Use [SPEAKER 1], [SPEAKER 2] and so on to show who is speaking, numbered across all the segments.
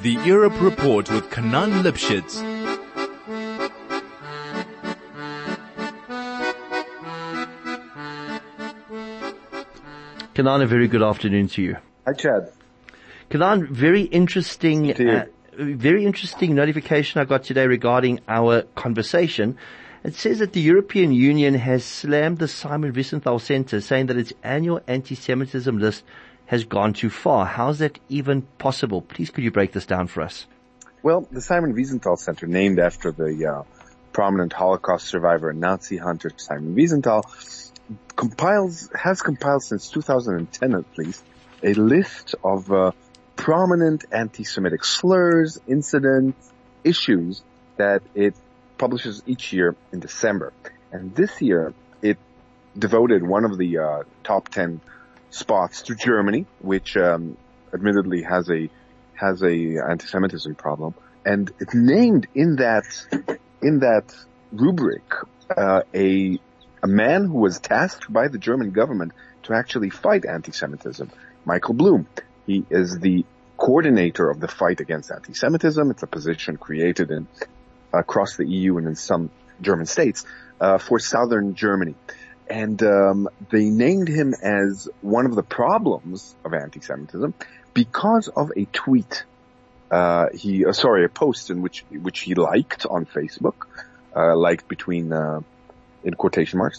[SPEAKER 1] The Europe Report with Kanan Lipschitz.
[SPEAKER 2] Kanan, a very good afternoon to you.
[SPEAKER 3] Hi, Chad.
[SPEAKER 2] Kanan, very interesting notification I got today regarding our conversation. It says that the European Union has slammed the Simon Wiesenthal Center, saying that its annual anti-Semitism list has gone too far. How's that even possible? Please, could you break this down for us?
[SPEAKER 3] Well, the Simon Wiesenthal Center, named after the prominent Holocaust survivor and Nazi hunter Simon Wiesenthal, has compiled since 2010 at least a list of prominent anti-Semitic slurs, incidents, issues that it publishes each year in December. And this year, it devoted one of the top 10 spots to Germany, which admittedly has a anti-Semitism problem, and it named in that rubric a man who was tasked by the German government to actually fight anti-Semitism, Michael Blum. He is the coordinator of the fight against anti-Semitism. It's a position created across the EU and in some German states for southern Germany. And they named him as one of the problems of anti-Semitism because of a tweet. A post in which he liked on Facebook, liked between in quotation marks,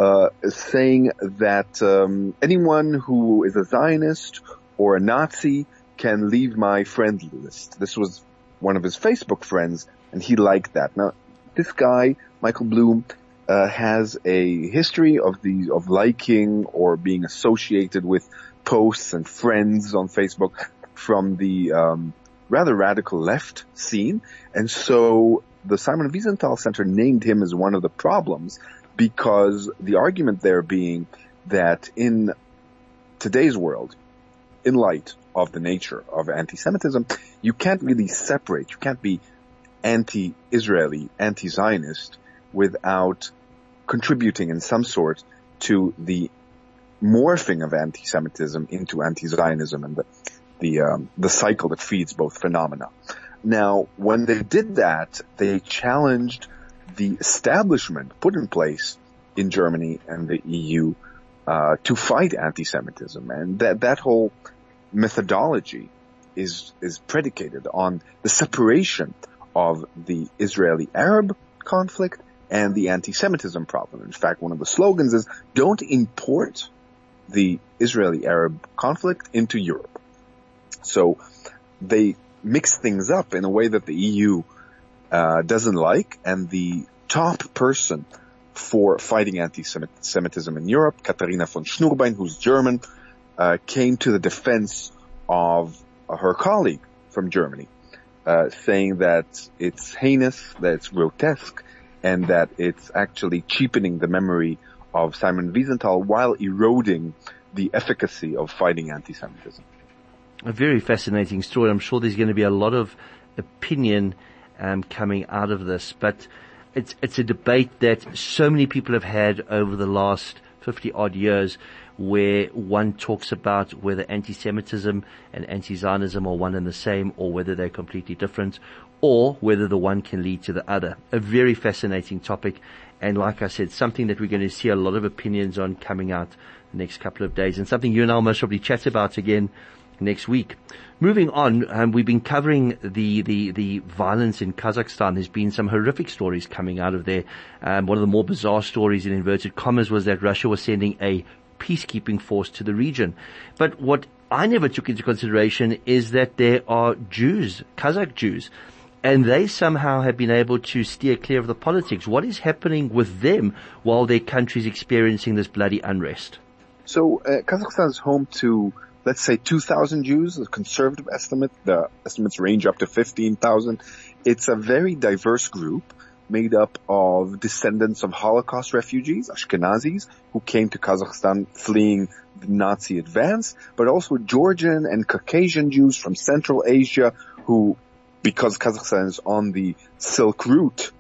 [SPEAKER 3] saying that anyone who is a Zionist or a Nazi can leave my friend list. This was one of his Facebook friends, and he liked that. Now, this guy, Michael Blum, has a history of liking or being associated with posts and friends on Facebook from the rather radical left scene, and so the Simon Wiesenthal Center named him as one of the problems because the argument there being that in today's world, in light of the nature of anti-Semitism, you can't really separate, you can't be anti-Israeli, anti-Zionist without contributing in some sort to the morphing of anti-Semitism into anti-Zionism and the cycle that feeds both phenomena. Now, when they did that, they challenged the establishment put in place in Germany and the EU to fight anti-Semitism, and that whole methodology is predicated on the separation of the Israeli-Arab conflict and the anti-Semitism problem. In fact, one of the slogans is, don't import the Israeli-Arab conflict into Europe. So they mix things up in a way that the EU doesn't like, and the top person for fighting anti-Semitism in Europe, Katharina von Schnurbein, who's German, came to the defense of her colleague from Germany, saying that it's heinous, that it's grotesque, and that it's actually cheapening the memory of Simon Wiesenthal while eroding the efficacy of fighting anti-Semitism.
[SPEAKER 2] A very fascinating story. I'm sure there's going to be a lot of opinion coming out of this, but it's a debate that so many people have had over the last 50 odd years, where one talks about whether anti-Semitism and anti-Zionism are one and the same, or whether they're completely different, or whether the one can lead to the other. A very fascinating topic, and like I said, something that we're going to see a lot of opinions on coming out the next couple of days, and something you and I will most probably chat about again next week. Moving on, we've been covering the violence in Kazakhstan. There's been some horrific stories coming out of there. One of the more bizarre stories, in inverted commas, was that Russia was sending a peacekeeping force to the region. But what I never took into consideration is that there are Jews, Kazakh Jews, and they somehow have been able to steer clear of the politics. What is happening with them while their country is experiencing this bloody unrest?
[SPEAKER 3] So Kazakhstan is home to, let's say, 2,000 Jews, a conservative estimate. The estimates range up to 15,000. It's a very diverse group made up of descendants of Holocaust refugees, Ashkenazis, who came to Kazakhstan fleeing the Nazi advance, but also Georgian and Caucasian Jews from Central Asia who, because Kazakhstan is on the Silk Route,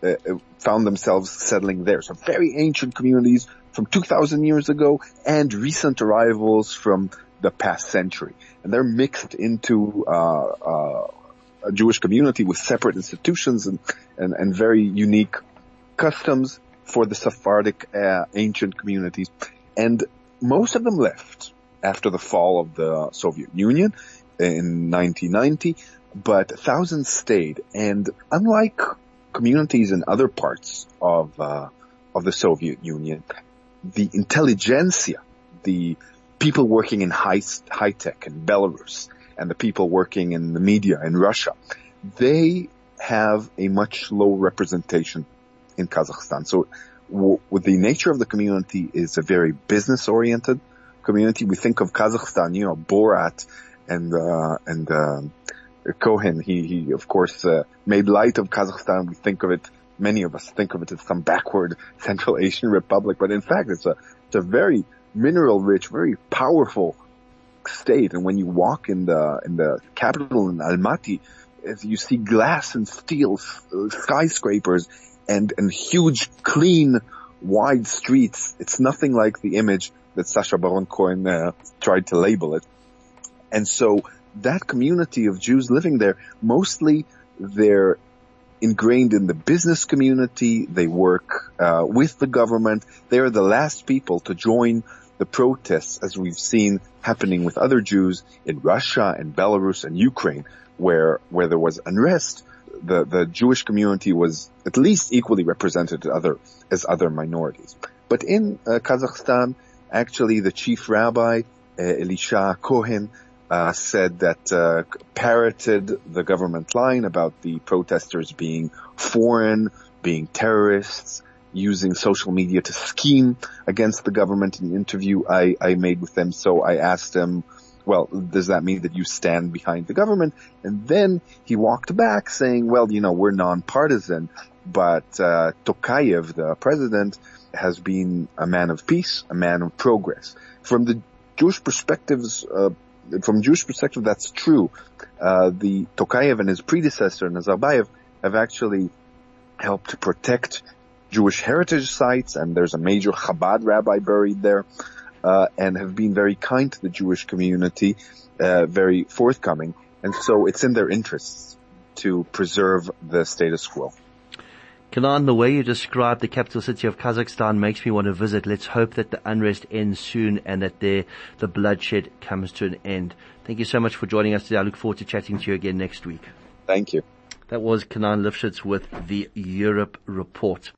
[SPEAKER 3] found themselves settling there. So very ancient communities from 2,000 years ago and recent arrivals from the past century. And they're mixed into a Jewish community with separate institutions and very unique customs for the Sephardic ancient communities. And most of them left after the fall of the Soviet Union in 1990, but thousands stayed. And unlike communities in other parts of the Soviet Union, the intelligentsia, the people working in high tech in Belarus, and the people working in the media in Russia, they have a much lower representation in Kazakhstan. So with the nature of the community is a very business-oriented community. We think of Kazakhstan, Borat and Cohen. He of course made light of Kazakhstan. We think of it, many of us think of it as some backward Central Asian republic, but in fact it's a very mineral-rich, very powerful state. And when you walk in the capital in Almaty, as you see glass and steel skyscrapers and huge, clean, wide streets, it's nothing like the image that Sacha Baron Cohen tried to label it. And so that community of Jews living there, mostly they're ingrained in the business community. They work with the government. They are the last people to join the protests, as we've seen happening with other Jews in Russia and Belarus and Ukraine, where there was unrest. The Jewish community was at least equally represented as other minorities. But in Kazakhstan, actually the chief rabbi, Elisha Cohen, said that, parroted the government line about the protesters being foreign, being terrorists, using social media to scheme against the government. In an interview I made with them, so I asked him, well, does that mean that you stand behind the government? And then he walked back saying, well, we're nonpartisan, but Tokayev, the president, has been a man of peace, a man of progress. From Jewish perspective, that's true. The Tokayev and his predecessor, Nazarbayev, have actually helped to protect Jewish heritage sites, and there's a major Chabad rabbi buried there, and have been very kind to the Jewish community, very forthcoming. And so it's in their interests to preserve the status quo.
[SPEAKER 2] Kenan, the way you describe the capital city of Kazakhstan makes me want to visit. Let's hope that the unrest ends soon and that the bloodshed comes to an end. Thank you so much for joining us today. I look forward to chatting to you again next week.
[SPEAKER 3] Thank you.
[SPEAKER 2] That was Kenan Lifshitz with the Europe Report.